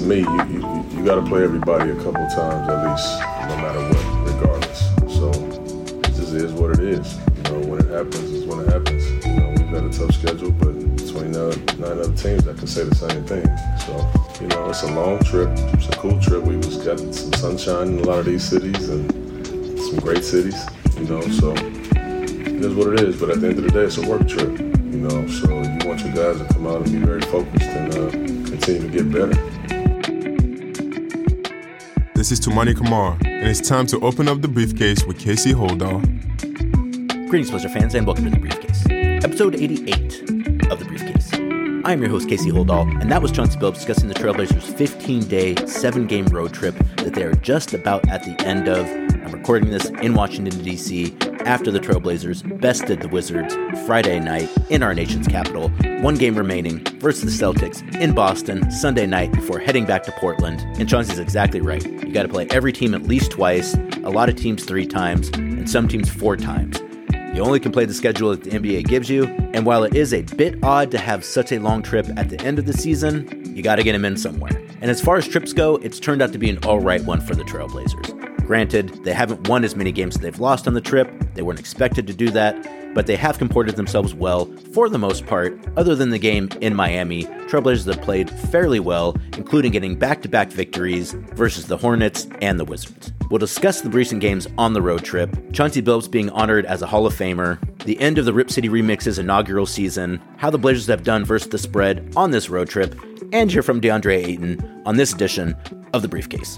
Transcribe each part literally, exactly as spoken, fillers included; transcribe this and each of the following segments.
me, you, you, you got to play everybody a couple times at least, no matter what, regardless. So it just is what it is. You know, when it happens, it's when it happens. You know, we've got a tough schedule, but between nine, nine other teams that can say the same thing. So, you know, it's a long trip. It's a cool trip. We just got some sunshine in a lot of these cities and some great cities, you know, so it is what it is. But at the end of the day, it's a work trip, you know, so you want your guys to come out and be very focused and uh, continue to get better. This is Toumani Camara, and it's time to open up the briefcase with Casey Holdahl. Greetings, Blazer fans, and welcome to The Briefcase, episode eighty-eight of The Briefcase. I'm your host, Casey Holdahl, and that was Chauncey Billups discussing the Trailblazers' fifteen-day, seven-game road trip that they are just about at the end of. I'm recording this in Washington, D C, after the Trailblazers bested the Wizards Friday night in our nation's capital. One game remaining versus the Celtics in Boston Sunday night before heading back to Portland. And Chauncey's exactly right. You got to play every team at least twice, a lot of teams three times, and some teams four times. You only can play the schedule that the N B A gives you, and while it is a bit odd to have such a long trip at the end of the season, you got to get them in somewhere. And as far as trips go, it's turned out to be an alright one for the Trailblazers. Granted, they haven't won as many games as they've lost on the trip, they weren't expected to do that, but they have comported themselves well for the most part. Other than the game in Miami, Trailblazers have played fairly well, including getting back-to-back victories versus the Hornets and the Wizards. We'll discuss the recent games on the road trip, Chauncey Billups being honored as a Hall of Famer, the end of the Rip City Remix's inaugural season, how the Blazers have done versus the spread on this road trip, and hear from DeAndre Ayton on this edition of The Briefcase.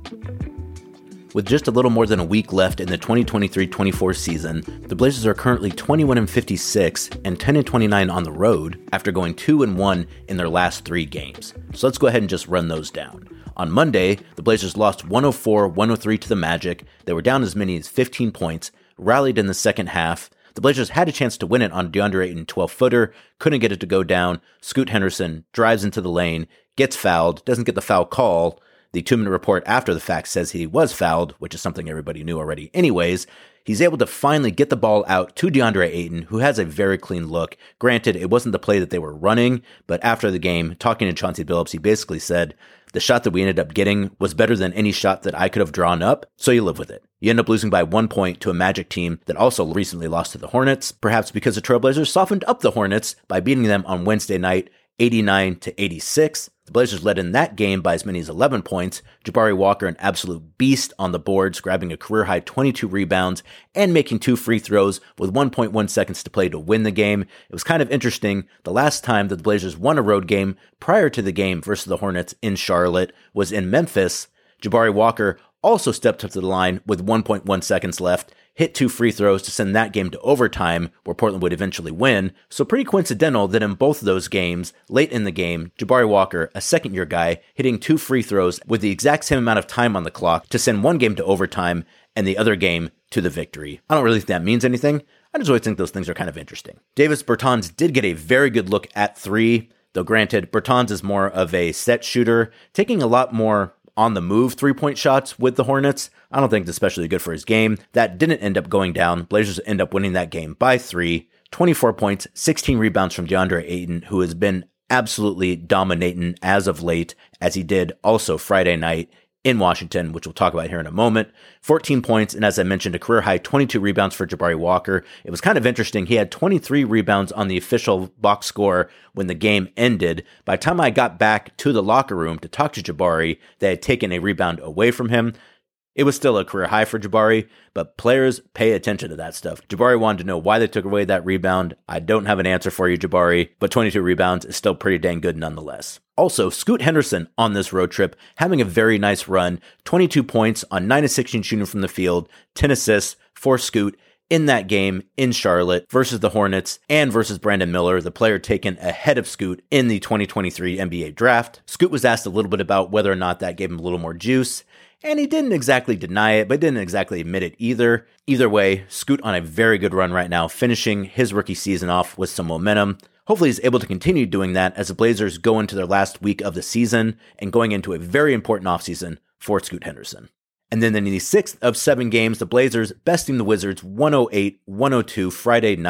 With just a little more than a week left in the twenty twenty-three twenty-four season, the Blazers are currently twenty-one and fifty-six and ten and twenty-nine on the road after going two and one in their last three games. So let's go ahead and just run those down. On Monday, the Blazers lost one oh four one oh three to the Magic. They were down as many as fifteen points, rallied in the second half. The Blazers had a chance to win it on DeAndre Ayton twelve-footer, couldn't get it to go down. Scoot Henderson drives into the lane, gets fouled, doesn't get the foul call. The two-minute report after the fact says he was fouled, which is something everybody knew already anyways. He's able to finally get the ball out to DeAndre Ayton, who has a very clean look. Granted, it wasn't the play that they were running, but after the game, talking to Chauncey Billups, he basically said, the shot that we ended up getting was better than any shot that I could have drawn up, so you live with it. You end up losing by one point to a Magic team that also recently lost to the Hornets, perhaps because the Trailblazers softened up the Hornets by beating them on Wednesday night, eighty-nine to eighty-six. The Blazers led in that game by as many as eleven points. Jabari Walker, an absolute beast on the boards, grabbing a career-high twenty-two rebounds and making two free throws with one point one seconds to play to win the game. It was kind of interesting. The last time that the Blazers won a road game prior to the game versus the Hornets in Charlotte was in Memphis. Jabari Walker also stepped up to the line with one point one seconds left, hit two free throws to send that game to overtime, where Portland would eventually win. So pretty coincidental that in both of those games, late in the game, Jabari Walker, a second-year guy, hitting two free throws with the exact same amount of time on the clock to send one game to overtime and the other game to the victory. I don't really think that means anything. I just always think those things are kind of interesting. Davis Bertans did get a very good look at three, though granted, Bertans is more of a set shooter, taking a lot more on-the-move three-point shots with the Hornets. I don't think it's especially good for his game. That didn't end up going down. Blazers end up winning that game by three. twenty-four points, sixteen rebounds from DeAndre Ayton, who has been absolutely dominating as of late, as he did also Friday night in Washington, which we'll talk about here in a moment. fourteen points, and as I mentioned, a career-high twenty-two rebounds for Jabari Walker. It was kind of interesting. He had twenty-three rebounds on the official box score when the game ended. By the time I got back to the locker room to talk to Jabari, they had taken a rebound away from him. It was still a career high for Jabari, but players pay attention to that stuff. Jabari wanted to know why they took away that rebound. I don't have an answer for you, Jabari, but twenty-two rebounds is still pretty dang good nonetheless. Also, Scoot Henderson on this road trip, having a very nice run, twenty-two points on nine of sixteen shooting from the field, ten assists for Scoot in that game in Charlotte versus the Hornets and versus Brandon Miller, the player taken ahead of Scoot in the twenty twenty-three N B A draft. Scoot was asked a little bit about whether or not that gave him a little more juice, and he didn't exactly deny it, but didn't exactly admit it either. Either way, Scoot on a very good run right now, finishing his rookie season off with some momentum. Hopefully he's able to continue doing that as the Blazers go into their last week of the season and going into a very important offseason for Scoot Henderson. And then in the sixth of seven games, the Blazers besting the Wizards one oh eight one oh two Friday night.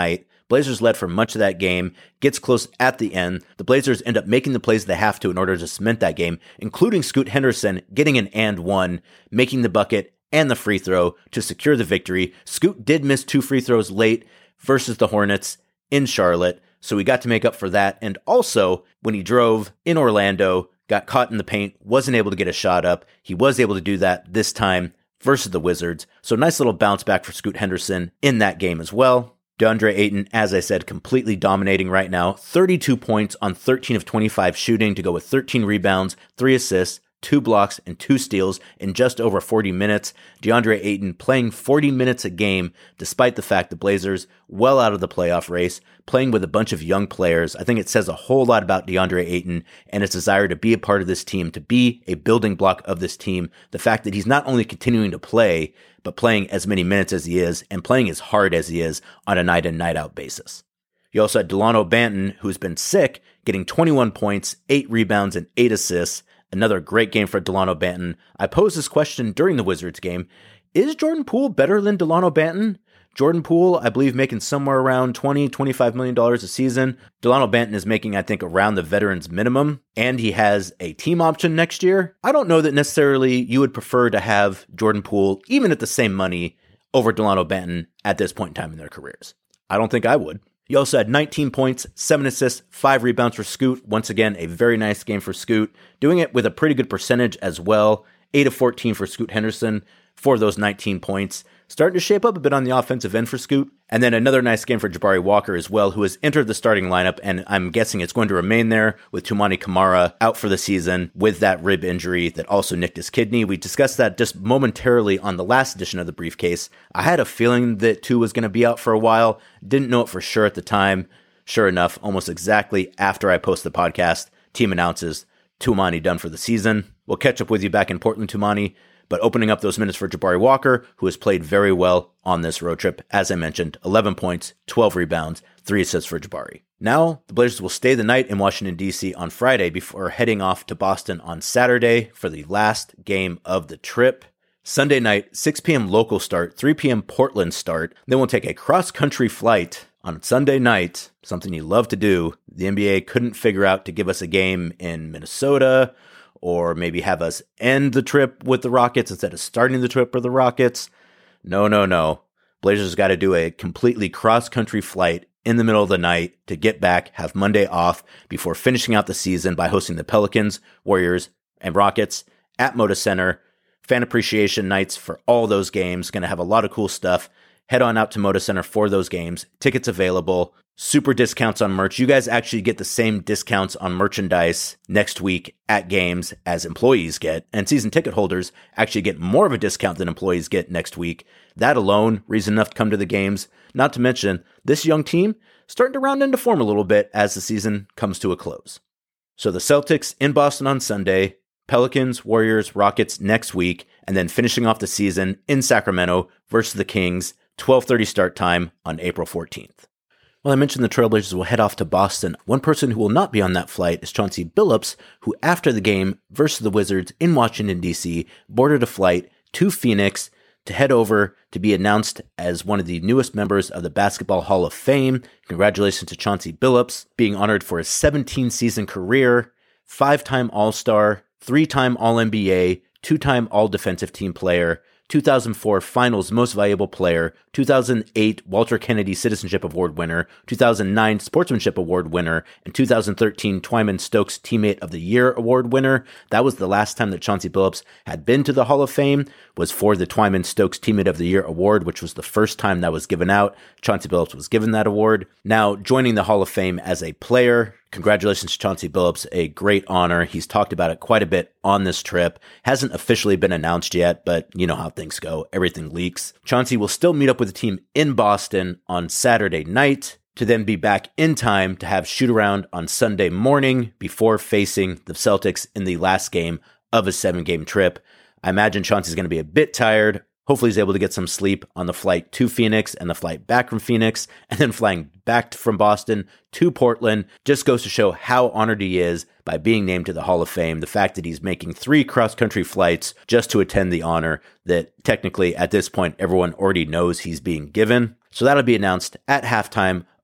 Blazers led for much of that game, gets close at the end. The Blazers end up making the plays they have to in order to cement that game, including Scoot Henderson getting an and one, making the bucket and the free throw to secure the victory. Scoot did miss two free throws late versus the Hornets in Charlotte, so we got to make up for that. And also, when he drove in Orlando, got caught in the paint, wasn't able to get a shot up. He was able to do that this time versus the Wizards. So nice little bounce back for Scoot Henderson in that game as well. DeAndre Ayton, as I said, completely dominating right now. thirty-two points on thirteen of twenty-five shooting to go with thirteen rebounds, three assists, two blocks, and two steals in just over forty minutes. DeAndre Ayton playing forty minutes a game, despite the fact the Blazers well out of the playoff race, playing with a bunch of young players. I think it says a whole lot about DeAndre Ayton and his desire to be a part of this team, to be a building block of this team. The fact that he's not only continuing to play, but playing as many minutes as he is and playing as hard as he is on a night in, night out basis. You also had Delano Banton, who's been sick, getting twenty-one points, eight rebounds, and eight assists. Another great game for Delano Banton. I posed this question during the Wizards game. Is Jordan Poole better than Delano Banton? Jordan Poole, I believe, making somewhere around twenty, twenty-five million dollars a season. Delano Banton is making, I think, around the veterans minimum, and he has a team option next year. I don't know that necessarily you would prefer to have Jordan Poole, even at the same money, over Delano Banton at this point in time in their careers. I don't think I would. You also had nineteen points, seven assists, five rebounds for Scoot. Once again, a very nice game for Scoot. Doing it with a pretty good percentage as well. eight of fourteen for Scoot Henderson for those nineteen points. Starting to shape up a bit on the offensive end for Scoot. And then another nice game for Jabari Walker as well, who has entered the starting lineup, and I'm guessing it's going to remain there with Toumani Camara out for the season with that rib injury that also nicked his kidney. We discussed that just momentarily on the last edition of the Briefcase. I had a feeling that Tu was going to be out for a while. Didn't know it for sure at the time. Sure enough, almost exactly after I post the podcast, team announces Toumani done for the season. We'll catch up with you back in Portland, Toumani. But opening up those minutes for Jabari Walker, who has played very well on this road trip. As I mentioned, eleven points, twelve rebounds, three assists for Jabari. Now, the Blazers will stay the night in Washington, D C on Friday before heading off to Boston on Saturday for the last game of the trip. Sunday night, six p.m. local start, three p.m. Portland start. Then we'll take a cross-country flight on Sunday night, something you love to do. The N B A couldn't figure out to give us a game in Minnesota, or maybe have us end the trip with the Rockets instead of starting the trip with the Rockets. No, no, no. Blazers got to do a completely cross-country flight in the middle of the night to get back, have Monday off before finishing out the season by hosting the Pelicans, Warriors, and Rockets at Moda Center. Fan appreciation nights for all those games. Going to have a lot of cool stuff. Head on out to Moda Center for those games. Tickets available. Super discounts on merch. You guys actually get the same discounts on merchandise next week at games as employees get. And season ticket holders actually get more of a discount than employees get next week. That alone, reason enough to come to the games. Not to mention, this young team starting to round into form a little bit as the season comes to a close. So the Celtics in Boston on Sunday, Pelicans, Warriors, Rockets next week, and then finishing off the season in Sacramento versus the Kings, twelve thirty start time on April fourteenth. Well, I mentioned the Trailblazers will head off to Boston. One person who will not be on that flight is Chauncey Billups, who after the game versus the Wizards in Washington, D C, boarded a flight to Phoenix to head over to be announced as one of the newest members of the Basketball Hall of Fame. Congratulations to Chauncey Billups, being honored for his seventeen-season career, five-time All-Star, three-time All N B A, two-time All-Defensive Team Player, two thousand four Finals Most Valuable Player, two thousand eight Walter Kennedy Citizenship Award winner, two thousand nine Sportsmanship Award winner, and two thousand thirteen Twyman Stokes Teammate of the Year Award winner. That was the last time that Chauncey Billups had been to the Hall of Fame, was for the Twyman Stokes Teammate of the Year Award, which was the first time that was given out. Chauncey Billups was given that award. Now, joining the Hall of Fame as a player, congratulations to Chauncey Billups, a great honor. He's talked about it quite a bit on this trip. Hasn't officially been announced yet, but you know how things go. Everything leaks. Chauncey will still meet up with the team in Boston on Saturday night to then be back in time to have shoot around on Sunday morning before facing the Celtics in the last game of a seven-game trip. I imagine Chauncey's going to be a bit tired. Hopefully he's able to get some sleep on the flight to Phoenix and the flight back from Phoenix, and then flying back from Boston to Portland. Just goes to show how honored he is by being named to the Hall of Fame. The fact that he's making three cross-country flights just to attend the honor that technically at this point everyone already knows he's being given. So that'll be announced at halftime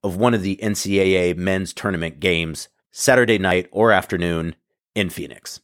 of one of the N C double A men's tournament games Saturday night or afternoon in Phoenix.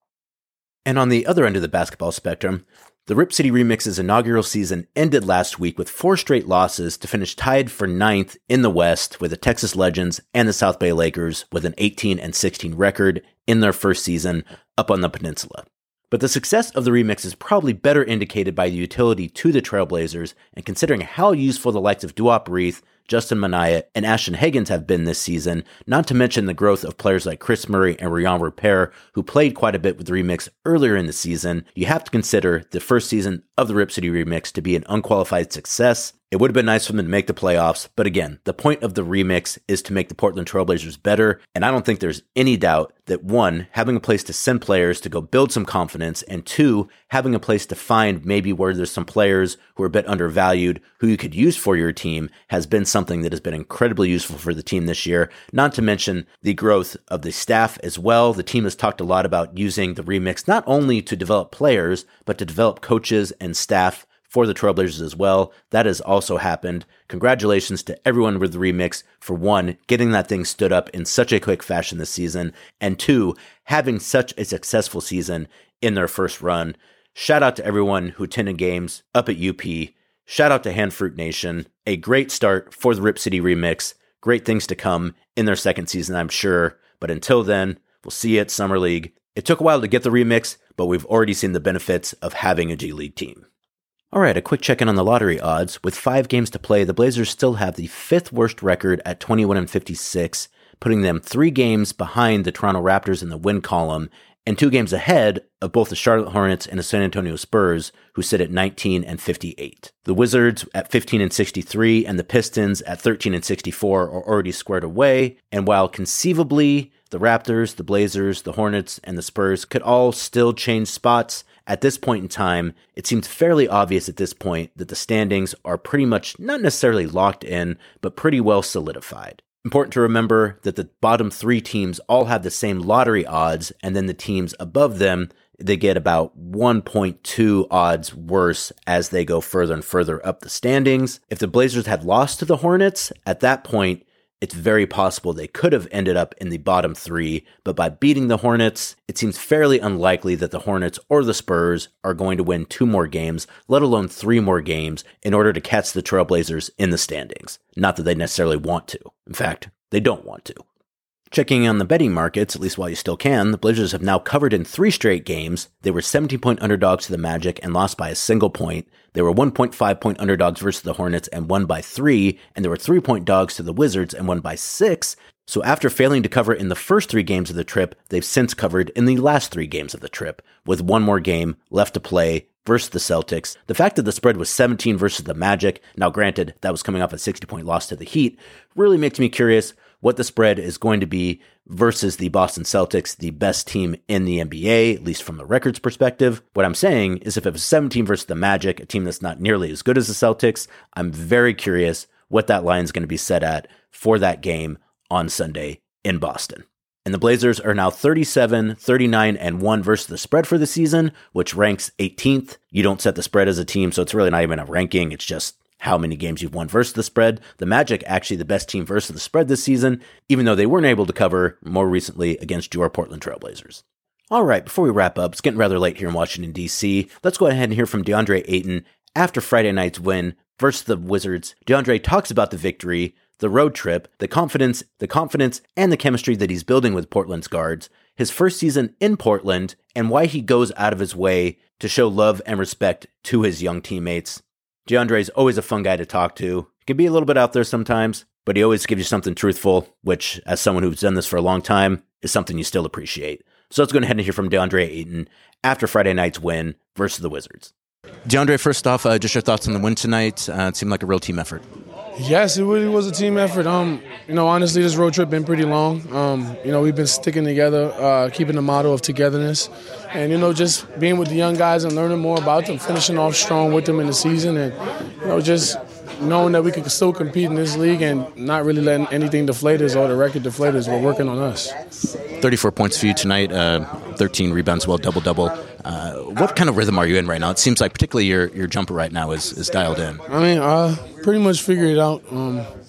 And on the other end of the basketball spectrum, the Rip City Remix's inaugural season ended last week with four straight losses to finish tied for ninth in the West with the Texas Legends and the South Bay Lakers with an eighteen and sixteen record in their first season up on the peninsula. But the success of the Remix is probably better indicated by the utility to the Trailblazers, and considering how useful the likes of Duop Reith, Justin Minaya, and Ashton Hagans have been this season, not to mention the growth of players like Chris Murray and Rian Rupert, who played quite a bit with the Remix earlier in the season, you have to consider the first season of the Rip City Remix to be an unqualified success. It would have been nice for them to make the playoffs, but again, the point of the Remix is to make the Portland Trailblazers better, and I don't think there's any doubt that one, having a place to send players to go build some confidence, and two, having a place to find maybe where there's some players who are a bit undervalued who you could use for your team has been something that has been incredibly useful for the team this year, not to mention the growth of the staff as well. The team has talked a lot about using the Remix not only to develop players, but to develop coaches and staff for the Trailblazers as well. That has also happened. Congratulations to everyone with the Remix for one, getting that thing stood up in such a quick fashion this season, and two, having such a successful season in their first run. Shout out to everyone who attended games up at U P. Shout out to Handfruit Nation. A great start for the Rip City Remix. Great things to come in their second season, I'm sure. But until then, we'll see you at Summer League. It took a while to get the Remix, but we've already seen the benefits of having a G League team. All right, a quick check-in on the lottery odds. With five games to play, the Blazers still have the fifth worst record at twenty-one and fifty-six, putting them three games behind the Toronto Raptors in the win column, and two games ahead of both the Charlotte Hornets and the San Antonio Spurs, who sit at nineteen and fifty-eight. The Wizards at fifteen and sixty-three and the Pistons at thirteen and sixty-four are already squared away, and while conceivably the Raptors, the Blazers, the Hornets, and the Spurs could all still change spots, at this point in time, it seems fairly obvious at this point that the standings are pretty much not necessarily locked in, but pretty well solidified. Important to remember that the bottom three teams all have the same lottery odds, and then the teams above them, they get about one point two odds worse as they go further and further up the standings. If the Blazers had lost to the Hornets, at that point, it's very possible they could have ended up in the bottom three, but by beating the Hornets, it seems fairly unlikely that the Hornets or the Spurs are going to win two more games, let alone three more games, in order to catch the Trailblazers in the standings. Not that they necessarily want to. In fact, they don't want to. Checking on the betting markets, at least while you still can, the Blazers have now covered in three straight games. They were seventeen-point underdogs to the Magic and lost by a single point. They were one point five point underdogs versus the Hornets and won by three, and they were three-point dogs to the Wizards and won by six. So after failing to cover in the first three games of the trip, they've since covered in the last three games of the trip, with one more game left to play versus the Celtics. The fact that the spread was seventeen versus the Magic, now granted, that was coming off a sixty-point loss to the Heat, really makes me curious what the spread is going to be versus the Boston Celtics, the best team in the N B A, at least from the records perspective. What I'm saying is if it was seventeen versus the Magic, a team that's not nearly as good as the Celtics, I'm very curious what that line is going to be set at for that game on Sunday in Boston. And the Blazers are now thirty-seven, thirty-nine, and one versus the spread for the season, which ranks eighteenth. You don't set the spread as a team, so it's really not even a ranking. It's just how many games you've won versus the spread. The Magic, actually the best team versus the spread this season, even though they weren't able to cover more recently against your Portland Trailblazers. All right, before we wrap up, it's getting rather late here in Washington, D C. Let's go ahead and hear from DeAndre Ayton after Friday night's win versus the Wizards. DeAndre talks about the victory, the road trip, the confidence, the confidence, and the chemistry that he's building with Portland's guards, his first season in Portland, and why he goes out of his way to show love and respect to his young teammates. DeAndre is always a fun guy to talk to. He can be a little bit out there sometimes, but he always gives you something truthful, which, as someone who's done this for a long time, is something you still appreciate. So let's go ahead and hear from DeAndre Ayton after Friday night's win versus the Wizards. DeAndre, first off, uh, just your thoughts on the win tonight. Uh, it seemed like a real team effort. Yes, it really was a team effort. Um, you know, honestly, this road trip been pretty long. Um, you know, we've been sticking together, uh, keeping the motto of togetherness, and you know, just being with the young guys and learning more about them, finishing off strong with them in the season, and you know, just knowing that we could still compete in this league and not really letting anything deflate us or the record deflate us. We're working on us. thirty-four points for you tonight, uh, thirteen rebounds, well, double-double. Uh, what kind of rhythm are you in right now? It seems like particularly your, your jumper right now is, is dialed in. I mean, I pretty much figured it out. Um,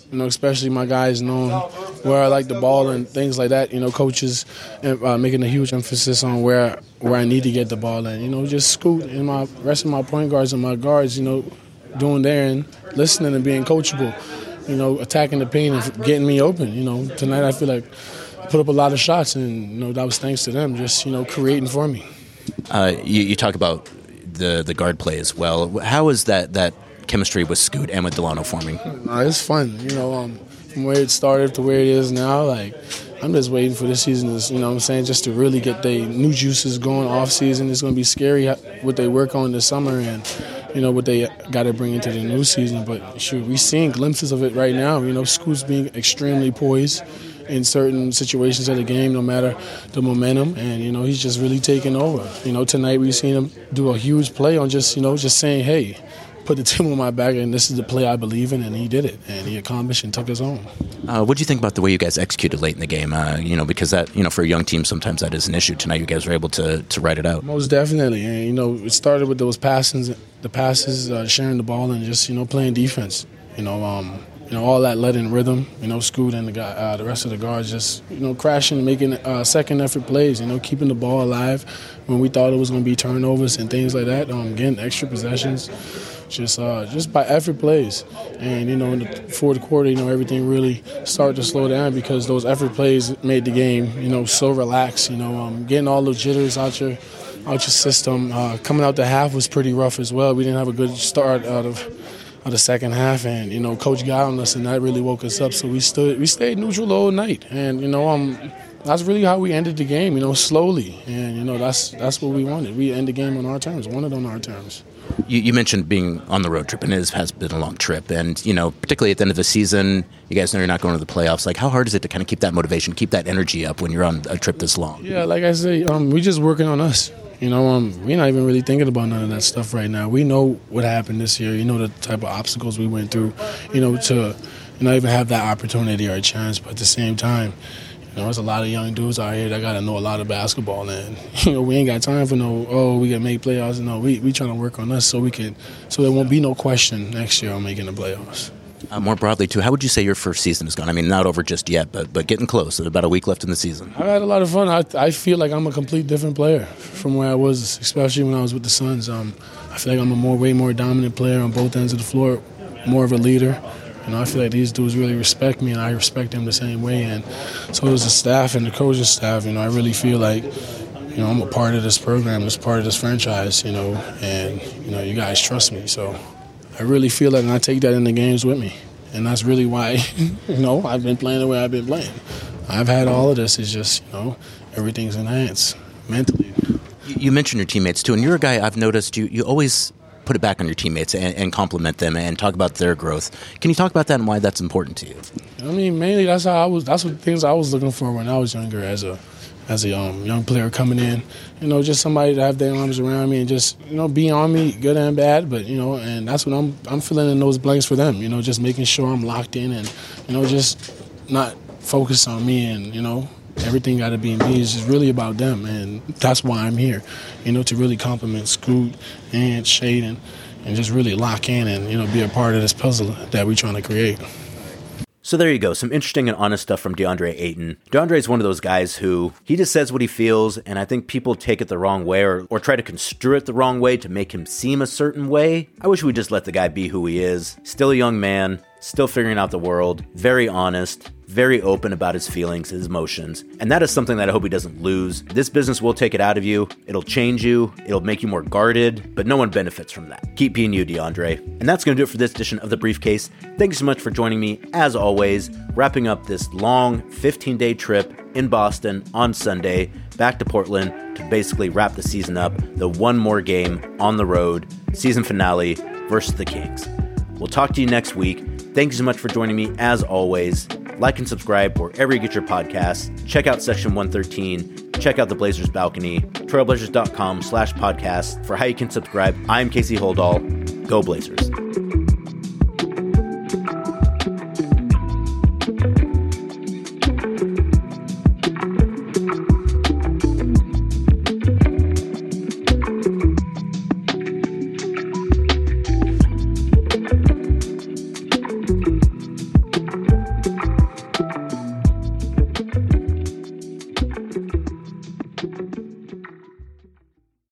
You know, especially my guys knowing where I like the ball and things like that. You know, coaches uh, making a huge emphasis on where where I need to get the ball and, you know, just Scoot and my rest of my point guards and my guards, you know, doing there and listening and being coachable. You know, attacking the paint and getting me open. You know, tonight I feel like I put up a lot of shots and, you know, that was thanks to them just, you know, creating for me. Uh, you, you talk about the the guard play as well. How is that that chemistry with Scoot and with Delano forming? No, it's fun, you know, um, from where it started to where it is now. Like, I'm just waiting for this season to, you know what I'm saying, just to really get the new juices going off season. It's going to be scary what they work on this summer and, you know, what they got to bring into the new season. But sure, we're seeing glimpses of it right now. You know, Scoot's being extremely poised in certain situations of the game, no matter the momentum, and, you know, he's just really taking over. You know, tonight we've seen him do a huge play on just, you know, just saying, hey, put the team on my back, and this is the play I believe in, and he did it, and he accomplished and took us home. Uh, what do you think about the way you guys executed late in the game? Uh, you know, because that, you know, for a young team, sometimes that is an issue. Tonight, you guys were able to to ride it out. Most definitely, and, you know, it started with those passes, the passes, uh, sharing the ball, and just, you know, playing defense. You know, um, you know, all that led in rhythm. You know, Scoot and the guy, uh, the rest of the guards, just, you know, crashing, making uh, second effort plays. You know, keeping the ball alive when we thought it was going to be turnovers and things like that. Um, getting extra possessions. Just uh, just by effort plays. And, you know, in the fourth quarter, you know, everything really started to slow down because those effort plays made the game, you know, so relaxed. You know, um, getting all the jitters out your out your system. Uh, coming out the half was pretty rough as well. We didn't have a good start out of, of the second half. And, you know, Coach got on us, and that really woke us up. So we stood, we stayed neutral the whole night. And, you know, um, that's really how we ended the game, you know, slowly. And, you know, that's that's what we wanted. We end the game on our terms, wanted on our terms. You, you mentioned being on the road trip, and it is, has been a long trip. And, you know, particularly at the end of the season, you guys know you're not going to the playoffs. Like, how hard is it to kind of keep that motivation, keep that energy up when you're on a trip this long? Yeah, like I say, um, we're just working on us. You know, um, we're not even really thinking about none of that stuff right now. We know what happened this year. You know the type of obstacles we went through, you know, to you know, even have that opportunity or a chance. But at the same time, you know, there's a lot of young dudes out here that got to know a lot of basketball, and, you know, we ain't got time for no, oh, we got to make playoffs. No, we we trying to work on us so we can, so there won't be no question next year on making the playoffs. Uh, more broadly, too, how would you say your first season has gone? I mean, not over just yet, but but getting close. About a week left in the season. I've had a lot of fun. I I feel like I'm a complete different player from where I was, especially when I was with the Suns. Um, I feel like I'm a more, way more dominant player on both ends of the floor, more of a leader. You know, I feel like these dudes really respect me, and I respect them the same way. And so does the staff and the coaching staff. You know, I really feel like, you know, I'm a part of this program, this part of this franchise, you know, and, you know, you guys trust me. So I really feel that, and I take that in the games with me. And that's really why, you know, I've been playing the way I've been playing. I've had all of this. It's just, you know, everything's enhanced mentally. You mentioned your teammates, too, and you're a guy I've noticed you, you always put it back on your teammates and, and compliment them and talk about their growth. Can you talk about that and why that's important to you? I mean, mainly that's how I was. That's what things I was looking for when I was younger, as a as a um, young player coming in. You know, just somebody to have their arms around me and just, you know, be on me, good and bad. But, you know, and that's what I'm I'm filling in those blanks for them. You know, just making sure I'm locked in and, you know, just not focused on me and, you know, everything got to be me. It's just really about them, and that's why I'm here, you know, to really compliment Scoot and Shaedon and just really lock in and, you know, be a part of this puzzle that we're trying to create. So there you go, some interesting and honest stuff from DeAndre Ayton. DeAndre is one of those guys who, he just says what he feels, and I think people take it the wrong way or, or try to construe it the wrong way to make him seem a certain way. I wish we'd just let the guy be who he is. Still a young man, still figuring out the world, very honest, very open about his feelings, his emotions, and that is something that I hope he doesn't lose. This business will take it out of you, it'll change you, it'll make you more guarded, but no one benefits from that. Keep being you, DeAndre. And that's going to do it for this edition of The Briefcase. Thank you so much for joining me, as always, wrapping up this long fifteen-day trip in Boston on Sunday, back to Portland to basically wrap the season up, the one more game on the road, season finale versus the Kings. We'll talk to you next week. Thank you so much for joining me, as always. Like and subscribe wherever you get your podcasts. Check out Section one thirteen. Check out the Blazers Balcony. Trailblazers.com slash podcast for how you can subscribe. I'm Casey Holdahl. Go Blazers. Bye.